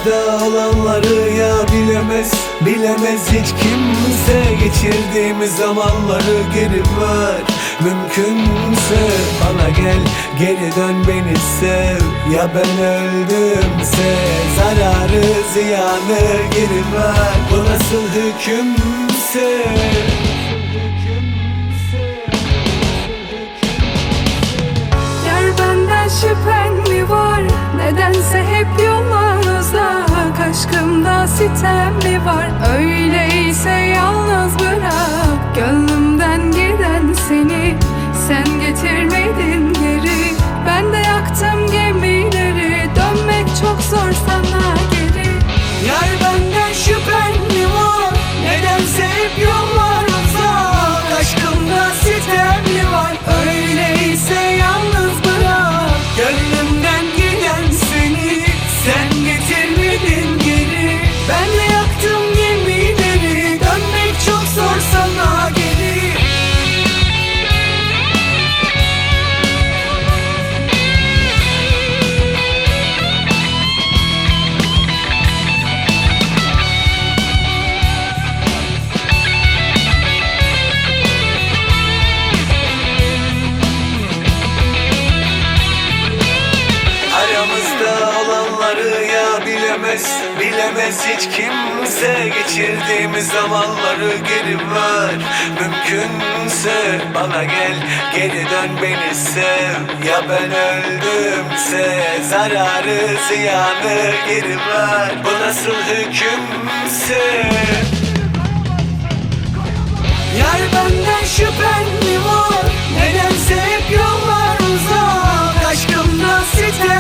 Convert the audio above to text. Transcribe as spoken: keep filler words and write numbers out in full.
Aramızda olanları ya bilemez, bilemez hiç kimse. Geçirdiğimiz zamanları geri ver, mümkünse bana gel, geri dön beni sev. Ya ben öldümse zararı ziyanı geri ver. Bu nasıl hükümse. Yar benden şüphen mi var? Nedense hep yollar uzak. Aşkımda sitem mi var? Öyleyse yalnız bırak. Gönlümden giden seni sen getirmedin geri. Ben de yaktım gemileri, dönmek çok zor sana geri. Yar benden şüphen mi var? Nedense hep yollar uzak. Aşkımda sitem mi var? Öyleyse yalnız bırak. Gönlümden giden seni sen getirmedin geri. Ben de yaktım gemileri, dönmek çok zor sana geri. Aramızda olanları ya bilemez, bilemez hiç kimse. Geçirdiğimiz zamanları geri ver, mümkünse bana gel, geri dön beni sev. Ya ben öldümse zararı ziyanı geri ver. Bu nasıl hükümse. Yar benden şüphen mi var? Nedense hep yollar uzak. Aşkımda sitem